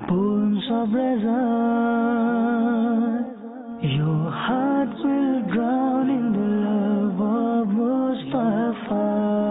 Bones of Reza, your heart will drown in the love of Mustafa.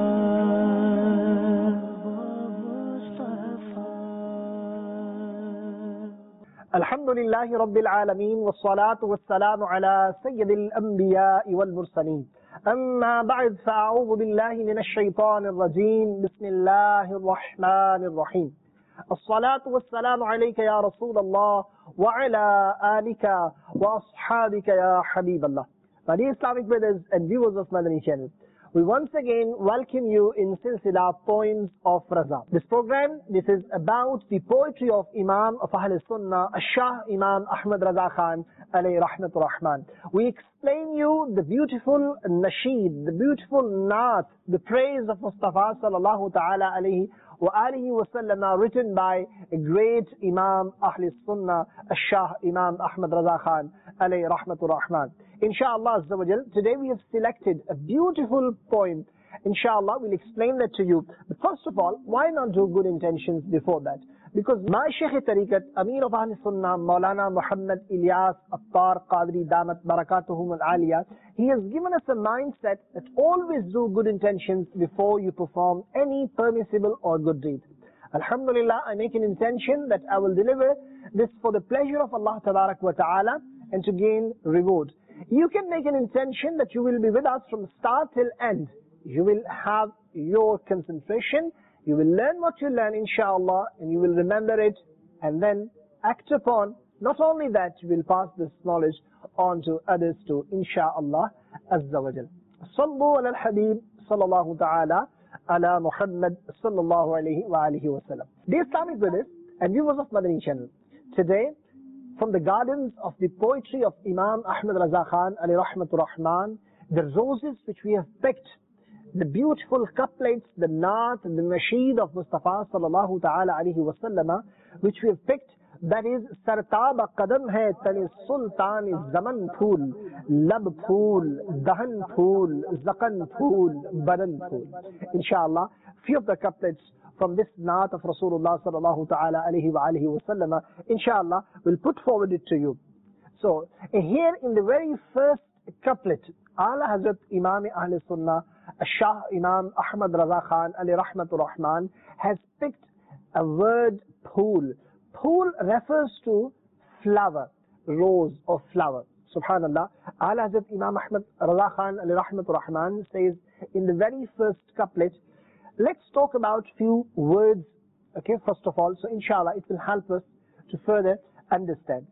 Alhamdulillahi Rabbil Alameen, wassalatu wassalamu ala Sayyidil Anbiya'i wal Mursaleen. Amma ba'd, fa'a'udhu billahi minash shaytanir rajeem. Bismillahir Rahmanir Rahim. As-salatu wassalamu alayka ya Rasulallah wa ala alika wa ashabika ya Habiballah. My dear Islamic brothers and viewers of Madani channel, we once again welcome you in Silsila Poems of Raza. This program, this is about the poetry of Imam of Ahl Sunnah, Shah Imam Ahmad Raza Khan, alayhi rahmatur rahman. We explain you the beautiful nasheed, the beautiful naat, the praise of Mustafa sallallahu ta'ala alayhi wa alihi wa sallam, written by a great Imam Ahl Sunnah, Shah Imam Ahmad Raza Khan, alayhi rahmatur rahman. Inshallah Azza wa Jal, today we have selected a beautiful poem. Inshallah, we'll explain that to you. But first of all, why not do good intentions before that? Because my Shaykh Tariqat, Amir of Ahl Sunnah, Maulana Muhammad Ilyas Attar Qadri Damat Barakatuhum Al-Aliyah, he has given us a mindset that always do good intentions before you perform any permissible or good deed. Alhamdulillah, I make an intention that I will deliver this for the pleasure of Allah Tabarak wa Ta'ala and to gain reward. You can make an intention that you will be with us from start till end. You will have your concentration, you will learn what you learn inshallah, and you will remember it and then act upon. Not only that, you will pass this knowledge on to others too, inshallah Azza wa Jal. Sallu ala al-Habib sallallahu ta'ala ala Muhammad sallallahu alayhi wa alihi wa sallam. Dear Islamic brothers and viewers of Madani channel, today from the gardens of the poetry of Imam Ahmad Raza Khan, alayhi rahmatur rahman, the roses which we have picked, the beautiful couplets, the naat, the nasheed of Mustafa sallallahu ta'ala alayhi wa sallama, which we have picked, that is, Sartab Qadam hai tani sultan zaman phool, lab phool, dahan phool, zaqan phool, badan phool. Inshallah, few of the couplets from this naat of Rasulullah sallallahu ta'ala alayhi wa alihi wa sallama, inshallah, will put forward it to you. So, here in the very first couplet, Ala Hazrat Imam Ahl Sunnah, Shah Imam Ahmad Raza Khan, alayhi rahmatur rahman, has picked a word phool. Phool refers to flower, rose or flower. Subhanallah. Ala Hazrat Imam Ahmad Raza Khan, alayhi rahmatur rahman, says in the very first couplet, let's talk about few words, okay, first of all. So inshallah, it will help us to further understand.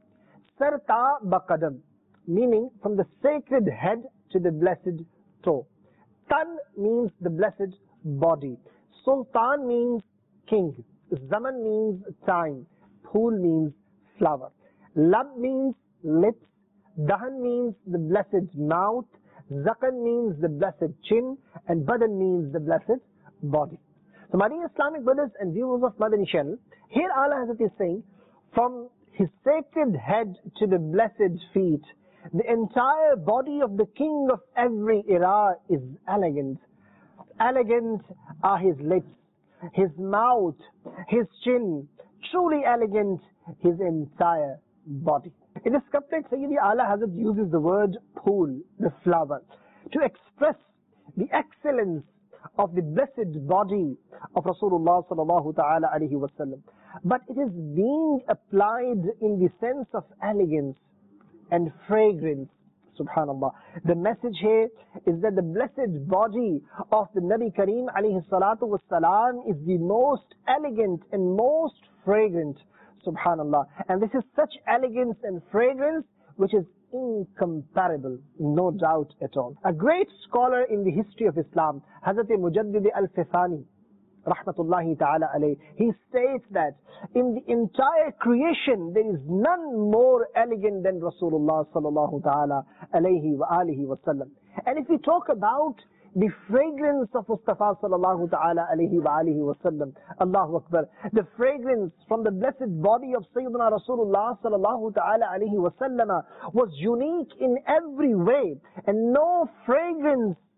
Sarta baqadam, meaning from the sacred head to the blessed toe. Tan means the blessed body. Sultan means king. Zaman means time. Phool means flower. Lab means lips. Dahan means the blessed mouth. Zaqan means the blessed chin. And badan means the blessed body. So my dear Islamic brothers and viewers of Madani channel, here Allah Hazrat is saying, from his sacred head to the blessed feet, the entire body of the king of every era is elegant. Elegant are his lips, his mouth, his chin. Truly elegant, his entire body. In this couplet, Sayyidi Ala Hazrat uses the word phool, the flower, to express the excellence of the blessed body of Rasulullah sallallahu ta'ala alayhi wa sallam. But it is being applied in the sense of elegance and fragrance. Subhanallah. The message here is that the blessed body of the Nabi Kareem alayhi salatu was salam is the most elegant and most fragrant. Subhanallah. And this is such elegance and fragrance which is incomparable, no doubt at all. A great scholar in the history of Islam, Hazrat Mujaddid Al-Fithani, rahmatullahi ta'ala alayhi, he states that in the entire creation there is none more elegant than Rasulullah sallallahu ta'ala alayhi wa alihi wa sallam. And if we talk about the fragrance of Mustafa sallallahu ta'ala alayhi wa alihi wa sallam, Allahu Akbar, the fragrance from the blessed body of Sayyidina Rasulullah sallallahu ta'ala alayhi wa sallam was unique in every way, and no fragrance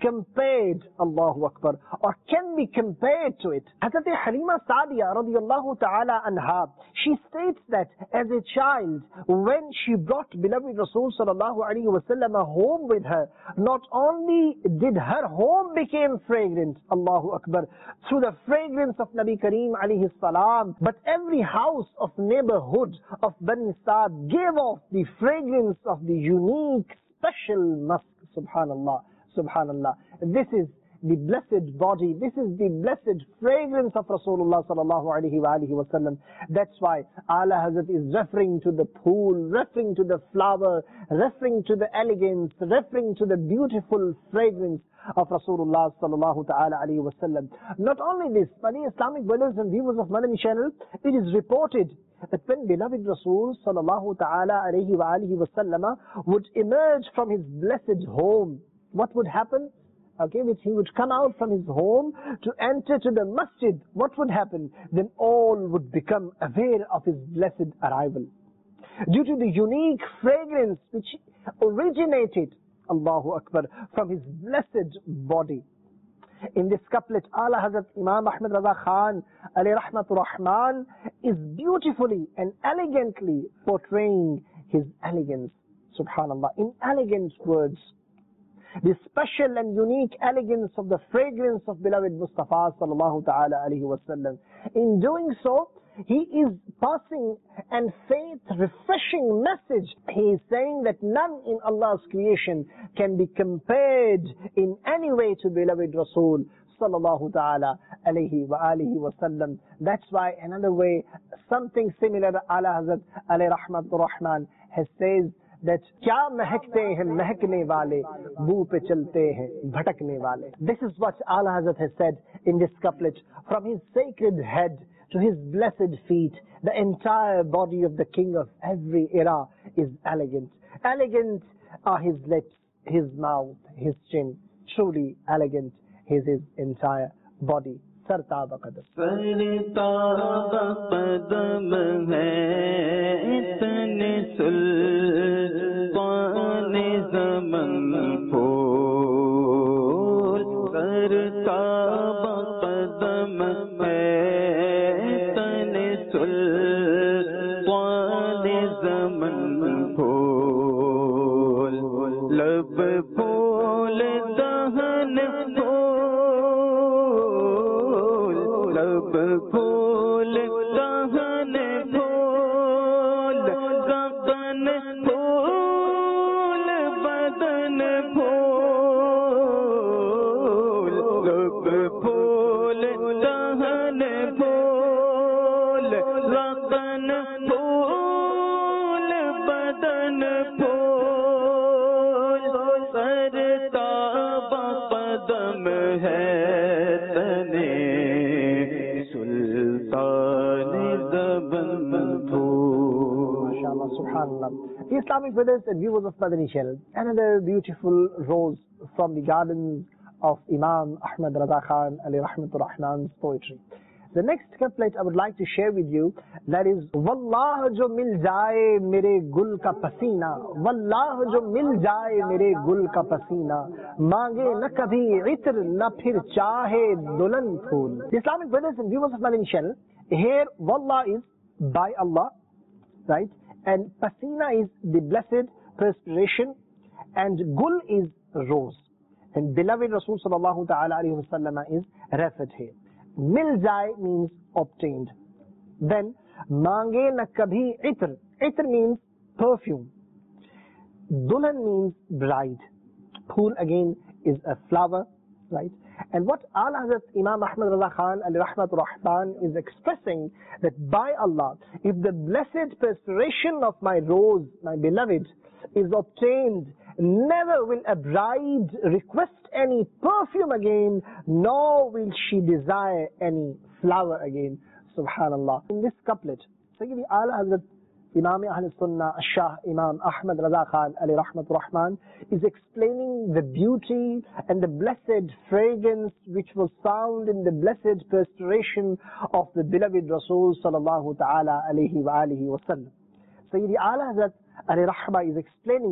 compared, Allahu Akbar, or can be compared to it. Hazrat Halima Sa'diya radiyallahu ta'ala anha, she states that as a child, when she brought beloved Rasul sallallahu alayhi wa sallam home with her, not only did her home became fragrant, Allahu Akbar, through the fragrance of Nabi Kareem alayhi salam, but every house of neighborhood of Bani Sa'd gave off the fragrance of the unique, special musk. Subhanallah, subhanallah. This is the blessed body. This is the blessed fragrance of Rasulullah sallallahu alaihi wasallam. That's why Ala Hazrat is referring to the pool, referring to the flower, referring to the elegance, referring to the beautiful fragrance of Rasulullah sallallahu ta'ala alaihi wasallam. Not only this, but the Islamic brothers and viewers of Madani channel, it is reported that when beloved Rasul sallallahu ta'ala alaihi wasallam would emerge from his blessed home, what would happen? Okay, he would come out from his home to enter to the masjid. What would happen? Then all would become aware of his blessed arrival. Due to the unique fragrance which originated, Allahu Akbar, from his blessed body. In this couplet, Ala Hazrat Imam Ahmad Raza Khan alayhi rahmatur rahman is beautifully and elegantly portraying his elegance. Subhanallah, in elegant words. The special and unique elegance of the fragrance of beloved Mustafa sallallahu ta'ala alayhi wa sallam. In doing so, he is passing an faith-refreshing message. He is saying that none in Allah's creation can be compared in any way to beloved Rasul sallallahu ta'ala alayhi wa sallam. That's why another way, something similar, Ala Hazrat alayhi rahmatur rahman has says that क्या महकते हैं महकने वाले बू पे चलते हैं भटकने वाले. This is what Ala Hazrat has said in this couplet. From his sacred head to his blessed feet, the entire body of the king of every era is elegant. Elegant are his lips, his mouth, his chin. Truly elegant is his entire body. सरताब कदम सरताब कदम है इतने सुल्तान ज़मन फूल. सरताब कदम है इतने सुल्तान ज़मन फूल. लब फूल दहन फूल दहन फूल गगन फूल बदन फूल. लब फूल दहन फूल गगन फूल बदन फूल. सरताब कदम है तने Subhanallah. The Islamic brothers and viewers of Madani channel, another beautiful rose from the gardens of Imam Ahmad Raza Khan alayhi rahmatur rahman's poetry. The next couplet I would like to share with you, that is Wallah jo mil jaye mere gul ka pasina, Wallah jo mil jaye mere gul ka pasina, mange na kabhi itr na phir chahe dulan phool. The Islamic brothers and viewers of Madani channel, here Wallah is by Allah, right? And pasina is the blessed perspiration, and gul is rose. And beloved Rasul sallallahu ta'ala alayhi wa sallam is referred here. Miljai means obtained. Then mange na kabhi itr. Itr means perfume. Dulan means bride. Phool again is a flower, right? And what Ala Hazrat Imam Ahmad Raza Khan alayhi rahmatur rahman is expressing, that by Allah, if the blessed perspiration of my rose, my beloved, is obtained, never will a bride request any perfume again, nor will she desire any flower again. Subhanallah. In this couplet, Sayyidi Ala Hazrat Imam Ahl Sunnah Shah Imam Ahmad Raza Khan alayhi rahmatur rahman is explaining the beauty and the blessed fragrance which was found in the blessed perspiration of the beloved Rasul sallallahu ta'ala alayhi wa alihi wa sallam. Sayyidi Ala Hazrat alayhi rahmah is explaining that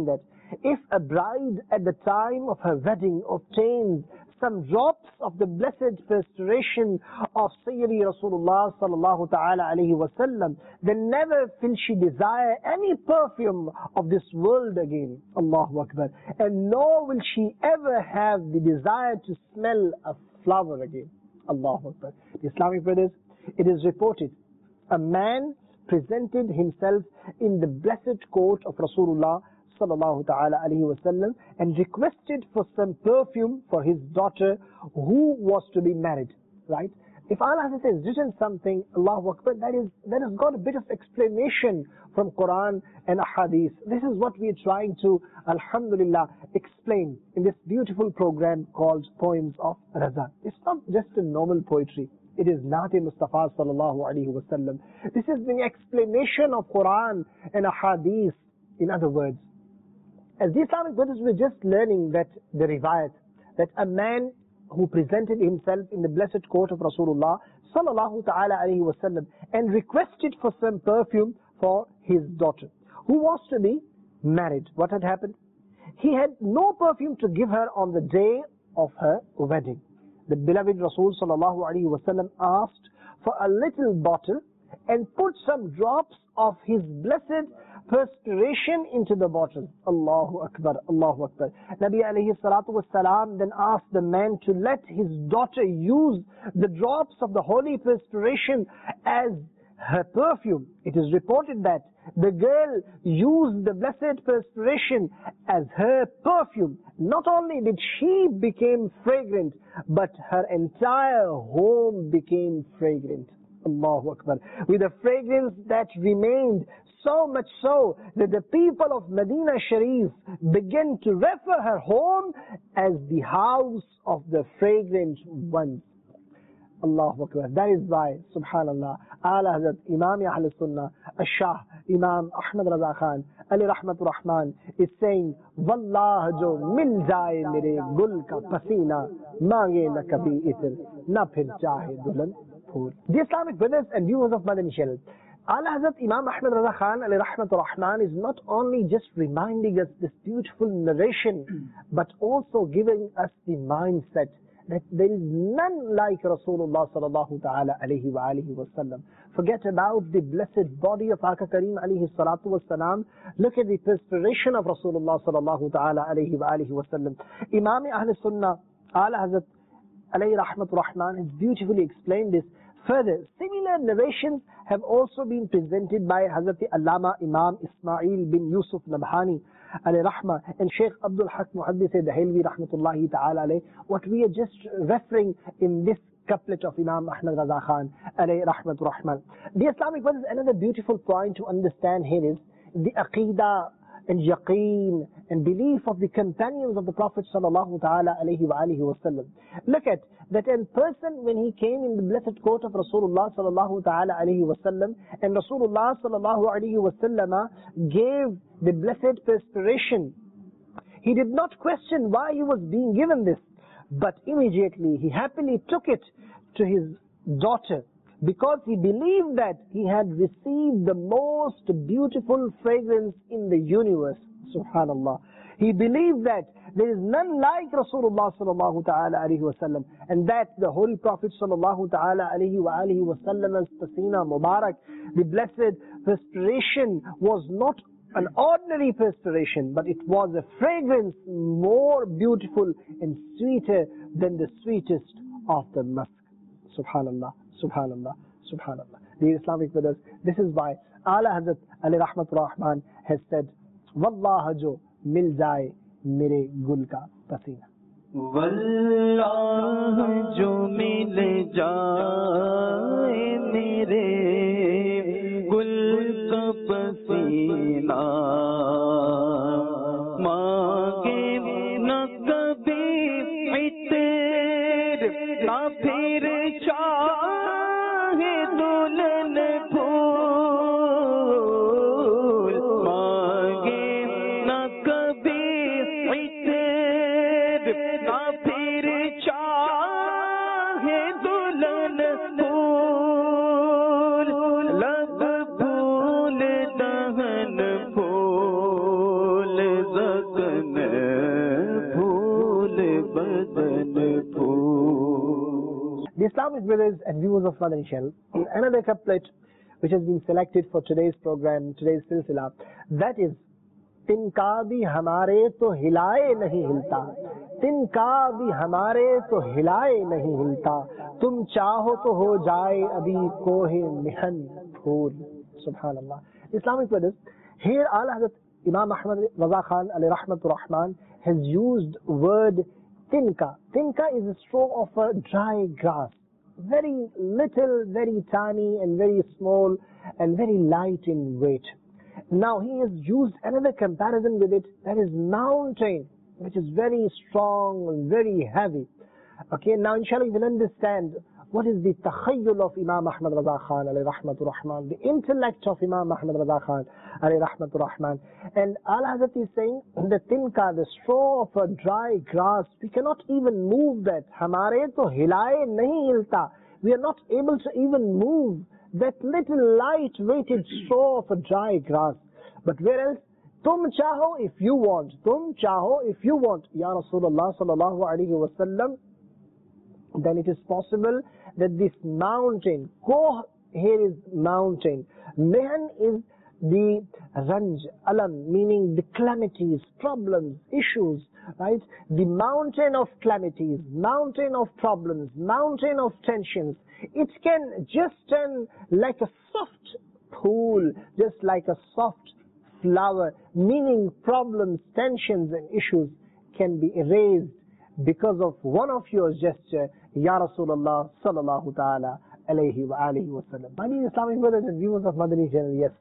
if a bride at the time of her wedding obtains some drops of the blessed perspiration of Sayyidi Rasulullah sallallahu ta'ala alayhi wasallam, then never will she desire any perfume of this world again. Allahu Akbar. And nor will she ever have the desire to smell a flower again. Allahu Akbar. The Islamic brothers, it is reported a man presented himself in the blessed court of Rasulullah sallallahu ta'ala alayhi wasallam and requested for some perfume for his daughter who was to be married. Right? If Allah has written something, Allahu Akbar, that has got a bit of explanation from Quran and Ahadith. This is what we are trying to, alhamdulillah, explain in this beautiful program called Poems of Raza. It's not just a normal poetry. It is Nati Mustafa sallallahu alayhi wasallam. This is the explanation of Quran and Ahadith. In other words, as the Islamic brothers were just learning that the riwayat, that a man who presented himself in the blessed court of Rasulullah sallallahu ta'ala alayhi wasallam and requested for some perfume for his daughter who was to be married. What had happened? He had no perfume to give her on the day of her wedding. The beloved Rasul sallallahu alayhi wasallam asked for a little bottle and put some drops of his blessed perspiration into the bottle. Allahu Akbar, Allahu Akbar. Nabi alayhi salatu wasalam then asked the man to let his daughter use the drops of the holy perspiration as her perfume. It is reported that the girl used the blessed perspiration as her perfume. Not only did she become fragrant, but her entire home became fragrant. Allahu Akbar. With a fragrance that remained, so much so that the people of Medina Sharif began to refer her home as the house of the fragrant ones. Allahu Akbar. That is why, subhanallah, Ala Hazrat Imam Ahl Sunnah, Shah Imam Ahmad Raza Khan, Ali Rahmatur Rahman, is saying, Wallah jo mil jaye mere gul ka pasina, mange na kabhi itr, na phir chahe dulan phool. The Islamic brothers and viewers of Madani Channel, Ala Hazrat Imam Ahmad Raza Khan, Ali Rahmatur Rahman, is not only just reminding us this beautiful narration, but also giving us the mindset that there is none like Rasulullah sallallahu ta'ala alayhi wa alihi wa sallam. Forget about the blessed body of Aka Kareem alayhi salatu wa salam. Look at the perspiration of Rasulullah sallallahu ta'ala alayhi wa alihi wa sallam. Imam Ahl Sunnah, Ala Hazrat alayhi rahmatur rahman, has beautifully explained this. Further, similar narrations have also been presented by Hazrat Allama Imam Ismail bin Yusuf Nabhani alayhi rahmah and Sheikh Abdul Haq Muhaddith Dahelvi rahmatullahi ta'ala alayhi. What we are just referring in this couplet of Imam Ahmad Raza Khan alayhi rahmatur rahman. The Islamic brothers, another beautiful point to understand here is the aqidah and yaqeen and belief of the companions of the Prophet sallallahu ta'ala alayhi wa alihi wa sallam. Look at that in person when he came in the blessed court of Rasulullah sallallahu ta'ala alayhi wa sallam, and Rasulullah sallallahu alayhi wa sallam gave the blessed perspiration. He did not question why he was being given this, but immediately he happily took it to his daughter, because he believed that he had received the most beautiful fragrance in the universe. Subhanallah. He believed that there is none like Rasulullah sallallahu ta'ala alayhi wa sallam, and that the Holy Prophet sallallahu ta'ala alayhi wa alihi wa sallam's pasina Mubarak, the blessed perspiration, was not an ordinary perspiration, but it was a fragrance more beautiful and sweeter than the sweetest of the musk. Subhanallah, subhanallah, subhanallah. Dear Islamic brothers, this is why Ala Hazrat Ali Rahmatur Rahman has said, Wallah jo mil jaye mere gul ka pasina. Wallah jo mil jaye mere gul ka pasina, maange na kabhi itr, na phir chahe dulan phool, maange na kabhi itr, na phir chahe dulan phool. Islamic brothers and viewers of Madani Channel, another couplet which has been selected for today's program, today's silsila, that is, तिनका भी हमारे तो हिलाए नहीं हिलता, तिनका भी हमारे तो हिलाए नहीं हिलता, तुम चाहो तो हो जाए अभी कोहे मिहन फूल. Subhanallah. Islamic brothers, here Ala Hazrat Imam Ahmad Raza Khan alayhi rahmatur rahman has used word tinka. Tinka is a straw of a dry grass, very little, very tiny and very small and very light in weight. Now he has used another comparison with it, that is mountain, which is very strong and very heavy. Okay, now inshallah you will understand what is the takhayyul of Imam Ahmad Raza Khan alayhi rahmatur rahman, the intellect of Imam Ahmad Raza Khan alayhi rahmatur rahman. And Ala Hazrat is saying, the tinka, the straw of a dry grass, we cannot even move that. Hamare to hilaye nahi hilta. We are not able to even move that little light-weighted straw of a dry grass. But where else? Tum chaho if you want. Tum chaho if you want. Ya Rasulullah sallallahu alayhi wa sallam, then it is possible that this mountain, Koh here is mountain, Mehan is the ranj, alam, meaning the calamities, problems, issues, right? The mountain of calamities, mountain of problems, mountain of tensions. It can just turn like a soft pool, just like a soft flower, meaning problems, tensions and issues can be erased because of one of your gesture, Ya Rasulullah sallallahu ta'ala alayhi wa alihi wa sallam. My dear Islamic brothers and viewers of Madani Channel, yes.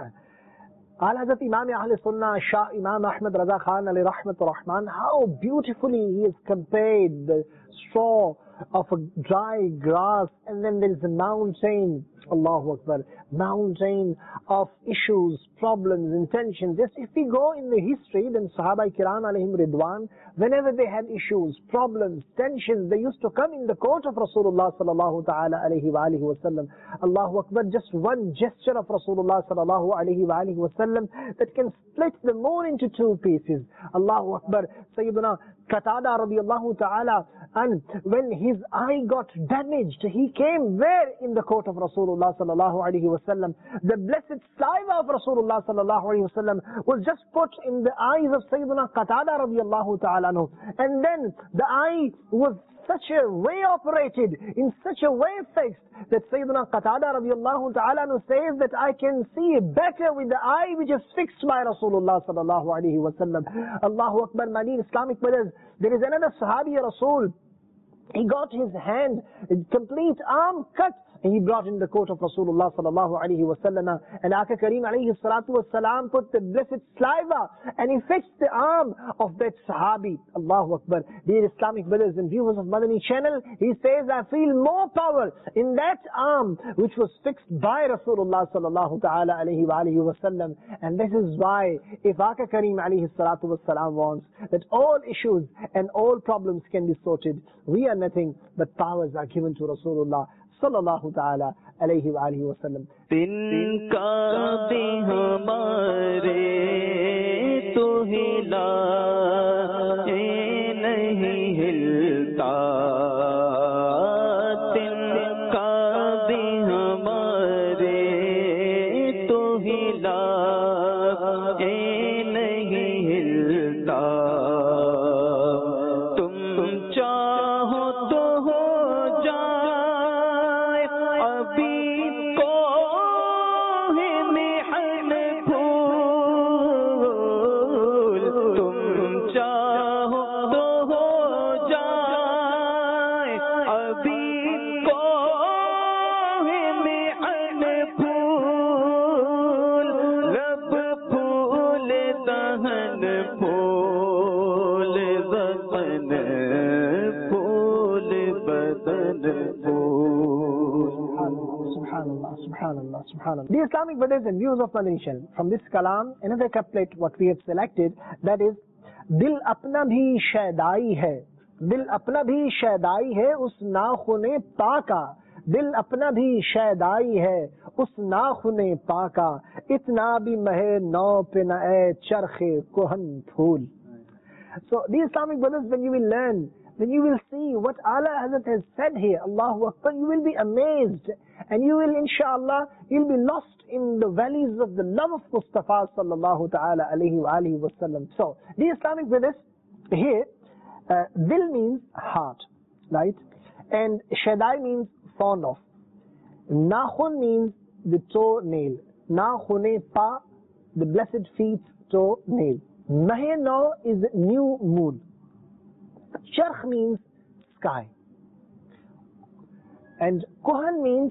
Al Hazrat Imam Ahl Sunnah Shah Imam Ahmad Raza Khan alayhi rahmatur rahman, how beautifully he has compared the straw of a dry grass, and then there is a mountain, Allahu Akbar, mountain of issues, problems, intentions. Just if we go in the history, then Sahaba Kiram alayhim Ridwan, whenever they had issues, problems, tensions, they used to come in the court of Rasulullah sallallahu ta'ala alayhi wa alihi wa sallam. Allahu Akbar, just one gesture of Rasulullah sallallahu alayhi wa alihi wa sallam that can split the moon into two pieces. Allahu Akbar. Sayyidina Qatada radiallahu ta'ala, and when his eye got damaged, he came where? In the court of Rasulullah sallallahu alayhi wa sallam. The blessed saliva of Rasulullah sallallahu alayhi wa sallam was just put in the eyes of Sayyidina Qatada radiallahu ta'ala anhu. And then the eye was such a way operated, in such a way fixed, that Sayyidina Qatada radiallahu ta'ala anhu says that I can see better with the eye which is fixed by Rasulullah sallallahu alayhi wa sallam. Allahu Akbar, my dear Islamic brothers. There is another Sahabi Rasul. He got his hand, complete arm cut, and he brought in the court of Rasulullah sallallahu alayhi wa sallam. And Aka Kareem alayhi salatu wa salam put the blessed saliva and he fixed the arm of that Sahabi. Allahu Akbar. Dear Islamic brothers and viewers of Madani Channel, he says, I feel more power in that arm which was fixed by Rasulullah sallallahu ta'ala alayhi wa alihi wa sallam. And this is why, if Aka Kareem alayhi salatu wa salam wants that all issues and all problems can be sorted, we are nothing but powers are given to Rasulullah sallallahu ta'ala alayhi wa alihi wa sallam. तिनका भी हमारे तो हिलाए नहीं हिलता, तिनका भी हमारे तो हिलाए नहीं हिलता, तुम चाहो तो हो जाए अभी कोहे मिहन फूल, तुम चाहो तो हो जाए अभी कोहे मिहन फूल, लब फूल दहन फूल ज़बान फूल बदन फूल. Subhanallah, subhanallah, subhanallah. The Islamic brothers and viewers of Madani Channel, from this kalam, another couplet what we have selected, that is, Dil apna bhi shaydai hai, Dil apna bhi shaydai hai, us nakhune paaka, Dil apna bhi shaydai hai, us nakhune paaka, itna bhi mahe nau pe na charkhe kohan phool. So, the Islamic brothers, when you will learn then you will see what Ala Hazrat has said here. Allahu Akbar. You will be amazed. And you will, inshallah, you'll be lost in the valleys of the love of Mustafa sallallahu ta'ala alayhi wa alihi wa sallam. So, the Islamic brothers, here, dil means heart, right? And shadai means fond of. Nakhun means the toe nail. Nakhune pa, the blessed feet toe nail. Mahe now is new moon. Charkh means sky. And Kohan means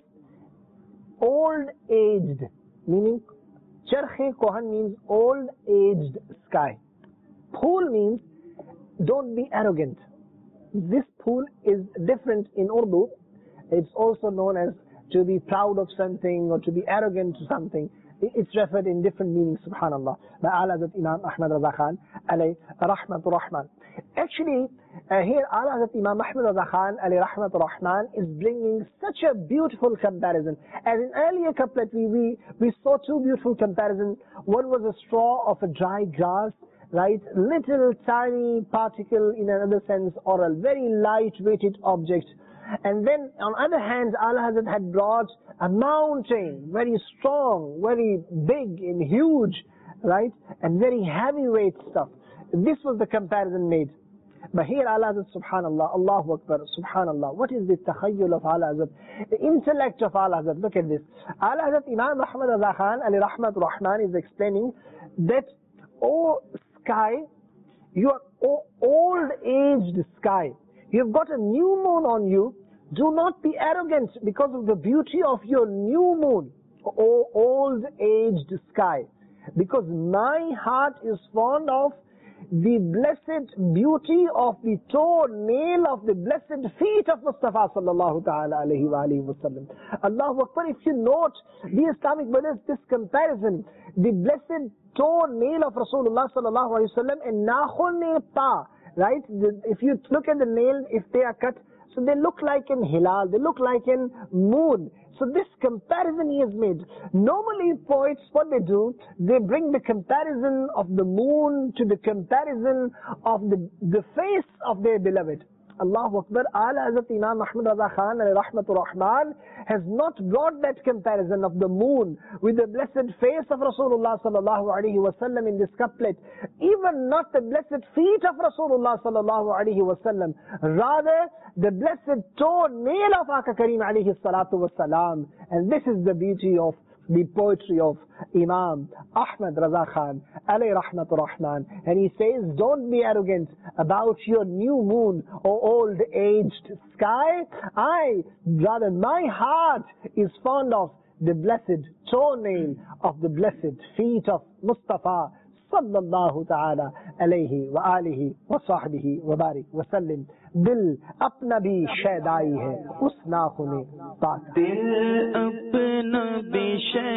old aged, meaning Charkh Kohan means old aged sky. Phool means don't be arrogant. This phool is different in Urdu. It's also known as to be proud of something or to be arrogant to something. It's referred in different meanings, subhanallah. By Ala Hazrat Imam Ahmad Raza Khan, alayhi rahmatur rahman. Actually, here Ala Hazrat Imam Ahmad Raza Khan, alayhi rahmatur rahman, is bringing such a beautiful comparison. As in earlier couplet, we saw two beautiful comparisons. One was a straw of a dry grass, right? Little tiny particle in another sense, or a very light-weighted object. And then, on other hand, Ala Hazrat had brought a mountain, very strong, very big and huge, right? And very heavyweight stuff. This was the comparison made. But here Ala Hazrat, subhanallah, Allahu Akbar, subhanallah. What is the takhayyul of Ala Hazrat? The intellect of Ala Hazrat. Look at this. Ala Hazrat Imam Ahmad Raza Khan, alayhi rahmatur rahman, is explaining that, oh sky, you are old-aged sky. You've got a new moon on you. Do not be arrogant because of the beauty of your new moon, O old-aged sky. Because my heart is fond of the blessed beauty of the toe nail of the blessed feet of Mustafa sallallahu ta'ala alayhi wa alihi wa sallam. Allahu Akbar. If you note the Islamic brothers, this comparison, the blessed toe nail of Rasulullah sallallahu alayhi wa sallam and nakhun pa, right? If you look at the nail, if they are cut, so they look like an hilal, they look like an moon. So this comparison he has made. Normally poets, what they do, they bring the comparison of the moon to the comparison of the face of their beloved. Allahu Akbar. Ala Hazrat Imam Ahmad Raza Khan, alayhi rahmatur rahman, has not brought that comparison of the moon with the blessed face of Rasulullah sallallahu alaihi wasallam in this couplet. Even not the blessed feet of Rasulullah sallallahu alaihi wasallam. Rather, the blessed toe nail of Aka Kareem alayhi salatu wasalam. And this is the beauty of the poetry of Imam Ahmad Raza Khan, alayhi rahmatur rahman. And he says, don't be arrogant about your new moon or old-aged sky. Rather, my heart is fond of the blessed toenail of the blessed feet of Mustafa sallallahu ta'ala alayhi wa alihi wa sahbihi wa barik wa sallim. दिल अपना भी शैदाई है उस नाखुने पाक दिल अपना भी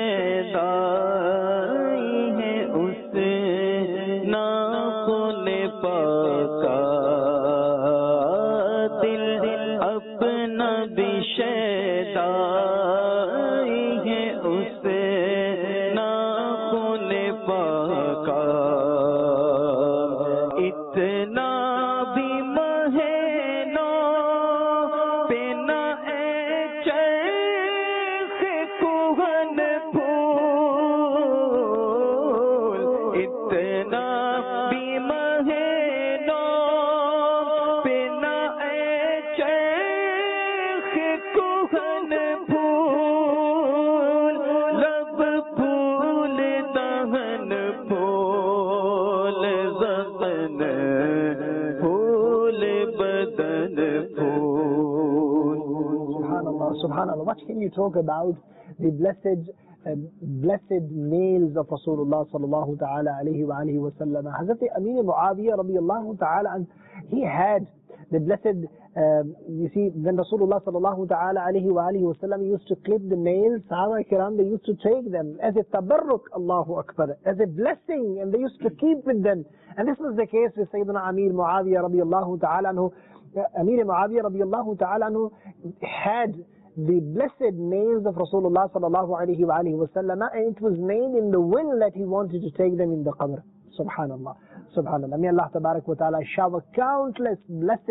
शैदाई है उस नाखुने पाका दिल अपना भी शैदाई है उस नाखुने पाका इतना Subhanallah, what can you talk about the blessed nails of Rasulullah sallallahu ta'ala alayhi wa alihi wa sallam. Hazrat Amir Muawiyah radiyallahu ta'ala, he had the blessed, you see, when Rasulullah sallallahu ta'ala alayhi wa alihi wa sallam used to clip the nails, Sahaba Kiram, they used to take them as a tabarruk, Allahu Akbar, as a blessing, and they used to keep with them. And this was the case with Sayyidina Amir Muawiyah radiyallahu ta'ala anhu. Amir Muawiyah radiyallahu ta'ala anhu had the blessed nails of Rasulullah sallallahu alayhi wa alihi wa sallam, and it was nailed in the will that he wanted to take them in the qabr. Subhanallah. Subhanallah. May Allah tabarak wa ta'ala shower countless blessings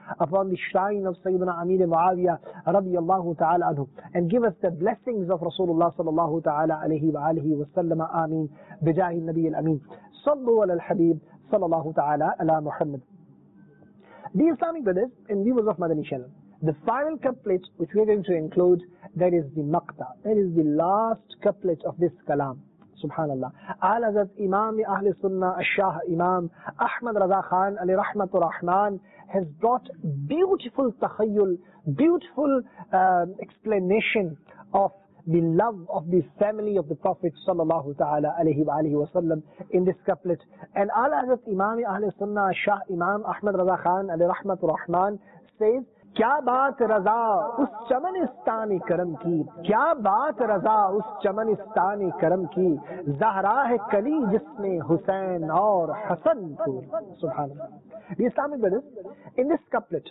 upon the shrine of Sayyidina Amir Muawiyah radiyallahu ta'ala anhu, and give us the blessings of Rasulullah sallallahu ta'ala alayhi wa alihi wa sallam. Ameen. Bijahi Nabi al-Amin. Sallu ala al-Habib sallallahu ta'ala ala Muhammad. The Islamic brothers and viewers of Madani Channel, the final couplet which we are going to include, that is the Maqta. That is the last couplet of this kalam. Subhanallah. Al-Hazrat Imam Ahl Sunnah Shah Imam Ahmad Raza Khan Ali Rahmatur Rahman has brought beautiful takhayyul, beautiful explanation of the love of the family of the Prophet sallallahu ta'ala alayhi wa alihi wa sallam in this couplet. And Al-Hazrat Imam Ahl Sunnah Shah Imam Ahmad Raza Khan Ali Rahmatur Rahman says, क्या बात रजा उस चमनिस्तानी करम की, क्या बात रजा उस चमनिस्तानी करम की, ज़हरा है कली जिसमें हुसैन और हसन थे. Subhanallah. The Islamic brothers, in this couplet,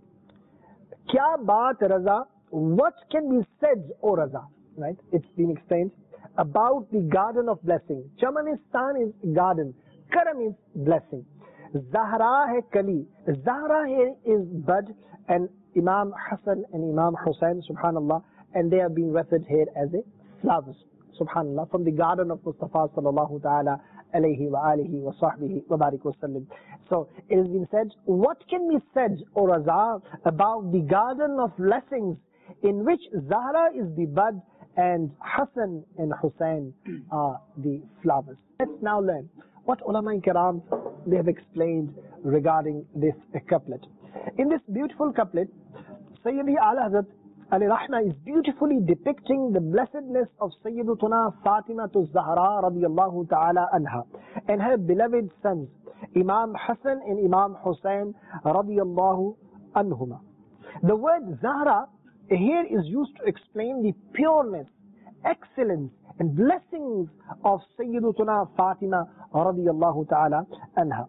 क्या बात रजा, what can be said, O Raza, right? It's been explained about the garden of blessing. Chamanistan is garden, karam is blessing. Zahra hai kali, Zahra here is bud, and Imam Hassan and Imam Hussain, subhanallah, and they are being referred here as a flowers, subhanallah, from the garden of Mustafa sallallahu ta'ala alayhi wa alihi wa sahbihi wa barik wa sallim. So it has been said, what can be said, O Raza, about the garden of blessings in which Zahra is the bud and Hassan and Hussain are the flowers. Let's now learn what ulama kiram they have explained regarding this couplet. In this beautiful couplet, Sayyidi Al-Hazrat Ali Rahma is beautifully depicting the blessedness of Sayyidatuna Fatima Zahra radiyallahu ta'ala anha and her beloved sons Imam Hassan and Imam Hussain radiyallahu anhuma. The word Zahra here is used to explain the pureness, excellence and blessings of Sayyidatuna Fatima radiyallahu ta'ala anha.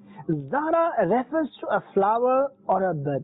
Zahra refers to a flower or a bud,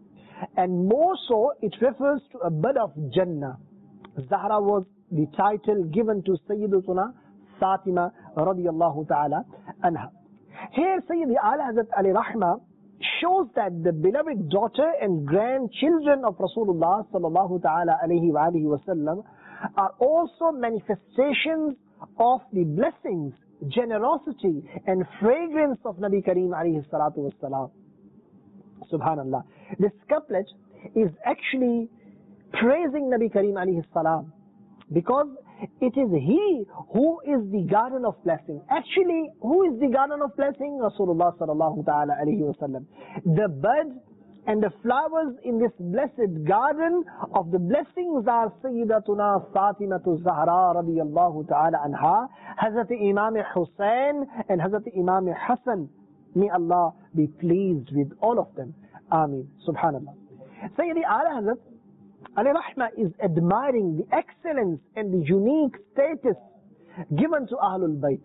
and more so it refers to a bud of Jannah. Zahra was the title given to Sayyidatuna Fatima radiyallahu ta'ala anha. Here Sayyidi Al-Hazrat Ali Rahma shows that the beloved daughter and grandchildren of Rasulullah sallallahu ta'ala alayhi wa alihi wa sallam are also manifestations of the blessings, generosity and fragrance of Nabi Kareem alayhi salatu wassalam. Subhanallah. This couplet is actually praising Nabi Kareem alayhi salam, because it is he who is the garden of blessing. Actually, who is the garden of blessing? Rasulullah sallallahu ta'ala alayhi wa sallam. The bud and the flowers in this blessed garden of the blessings are Sayyidatuna Fatima Zahra radiyallahu ta'ala anha, Hazrat Imam Hussain and Hazrat Imam Hassan. May Allah be pleased with all of them. Ameen. Subhanallah. Sayyidi Al-Hazrat Ali Rahma is admiring the excellence and the unique status given to Ahlul Bayt,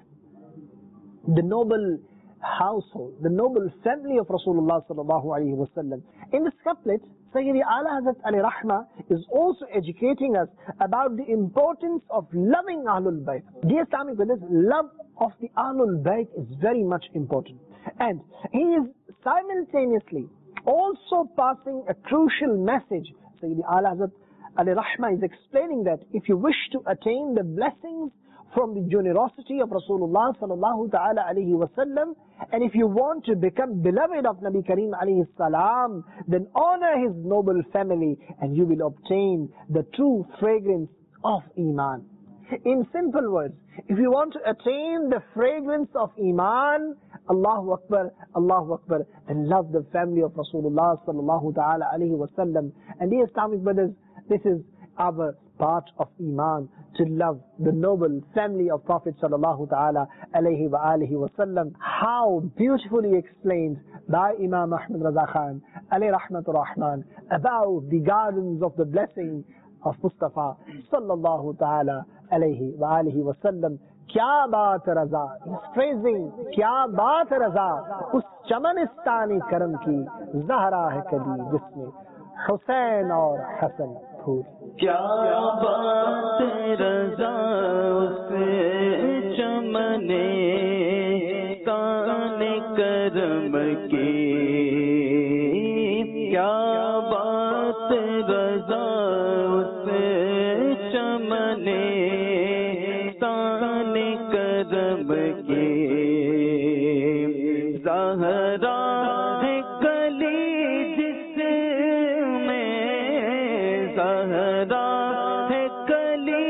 the noble household, the noble family of Rasulullah sallallahu alaihi wasallam. In this couplet, Sayyidi Al-Hazrat Ali Rahma is also educating us about the importance of loving Ahlul Bayt. Dear Islamic brothers, love of the Ahlul Bayt is very much important, and he is simultaneously also passing a crucial message. Sayyidi Al-Hazrat Ali Rahma is explaining that if you wish to attain the blessings from the generosity of Rasulullah sallallahu ta'ala alayhi wa sallam, and if you want to become beloved of Nabi Kareem alayhi salam, then honor his noble family and you will obtain the true fragrance of Iman. In simple words, if you want to attain the fragrance of Iman, Allahu Akbar, then love the family of Rasulullah sallallahu ta'ala alayhi wa sallam. And dear Islamic brothers, this is our part of Iman, to love the noble family of Prophet sallallahu ta'ala alayhi wa alihi wa sallam. How beautifully explained by Imam Ahmad Raza Khan alayhi rahmatur rahman about the gardens of the blessing of Mustafa sallallahu ta'ala alayhi wa alihi wa sallam. Kya baat raza, he's praising, kya baat raza, us chamanistani karam ki, Zahra hai kadi jisme Hussain aur Hassan phul. क्या बात रज़ा उस चमने ताने करम की, करम की ज़हरा है कली जिसमें ज़हरा है कली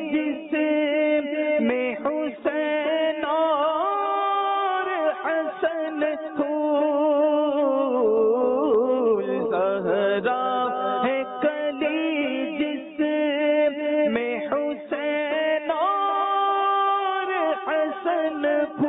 जिसमें हुसैन और हसन फूल ज़हरा है कली जिसमें हुसैन और हसन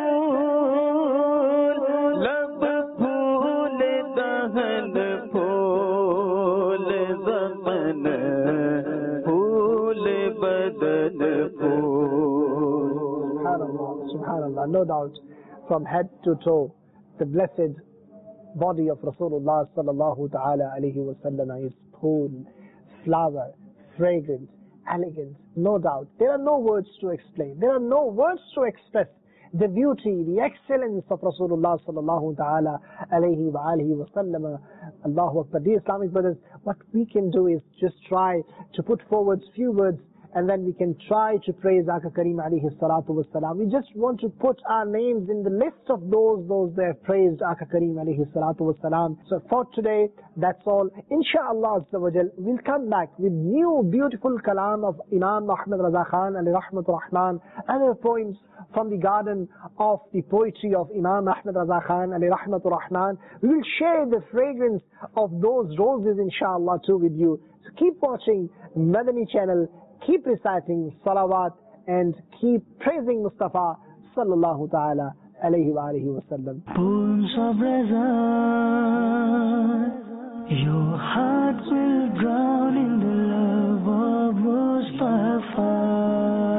फूल लब फूल दहन फूल ज़बन फूल बदन फूल. Subhanallah, no doubt, from head to toe, the blessed body of Rasulullah sallallahu ta'ala alayhi wa sallam is cool, flower, fragrant, elegant, no doubt. There are no words to explain. There are no words to express the beauty, the excellence of Rasulullah sallallahu ta'ala alayhi wa alihi wa sallam. Allahu Akbar. Dear Islamic brothers, what we can do is just try to put forward few words, and then we can try to praise Aka Kareem alayhi salatu was salam. We just want to put our names in the list of those that have praised Aka Kareem alayhi salatu was salam. So for today, that's all. Insha'Allah Azza wa Jal, we'll come back with new beautiful kalam of Imam Ahmad Raza Khan alayhi rahmatur rahman, other poems from the garden of the poetry of Imam Ahmad Raza Khan alayhi rahmatur rahman. We will share the fragrance of those roses insha'Allah too with you. So keep watching Madani channel, keep reciting salawat, and keep praising Mustafa sallallahu ta'ala alayhi wa alihi wa sallam. Poems of Raza, your heart will drown in the love of Mustafa.